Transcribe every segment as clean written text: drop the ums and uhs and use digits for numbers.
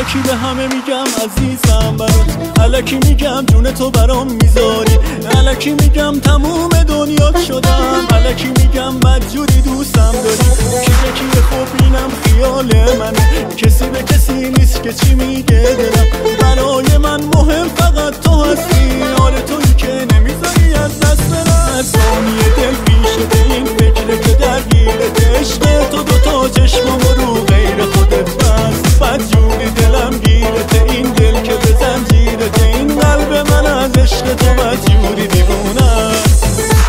الکی به همه میگم عزیزم برات، الکی میگم جون تو برام میذاری، الکی میگم تموم دنیا شدم، الکی میگم بدجوری دوستم داری. کی خوب اینم خیال منه، کسی به کسی نیست که چی میگه دلم. برای من مهم فقط تو هستی، آره تویی که نمیذاری از دست برم. ثانیه دل پیشته این فکره که درگیرت، عشق تو دوتا چشمم رو غیر خودت بست. بدجوری دلم گیرته این دل که به زنجیرته، این قلب من از عشق تو بدجوری دیوونه است.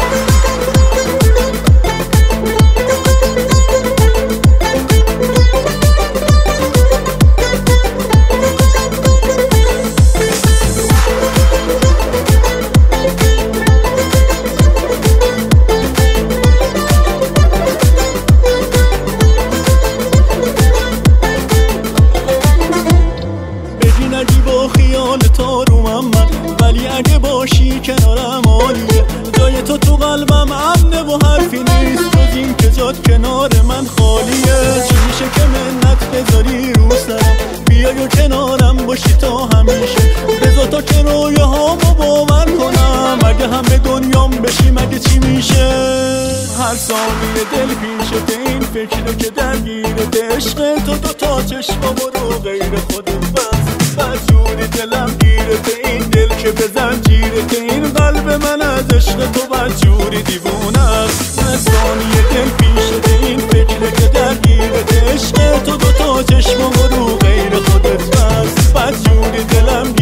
نگی با خیال تو رومم من، ولی اگه باشی کنارم عالیه. جای تو قلبم امنه و حرفی نیست جز این که جات کنار من خالیه. چی میشه که منت بذاری رو سرم، بیای و کنارم باشی تا همیشه. بذار تا که رویاهامو باور کنم، اگه همه دنیام بشی مگه چی میشه. هر ثانیه دل پیشته این فکره که درگیرت، عشق تو دوتا چشمامو رو غیر خودت بست. بدجوری دلم گیرته این دل که به زنجیرته، این قلب من از عشق تو بدجوری دیوونه است. ثانیه دل پیشته این فکره که درگیرته، عشق تو دوتا چشمامو رو غیر خودت بست. بدجوری دلم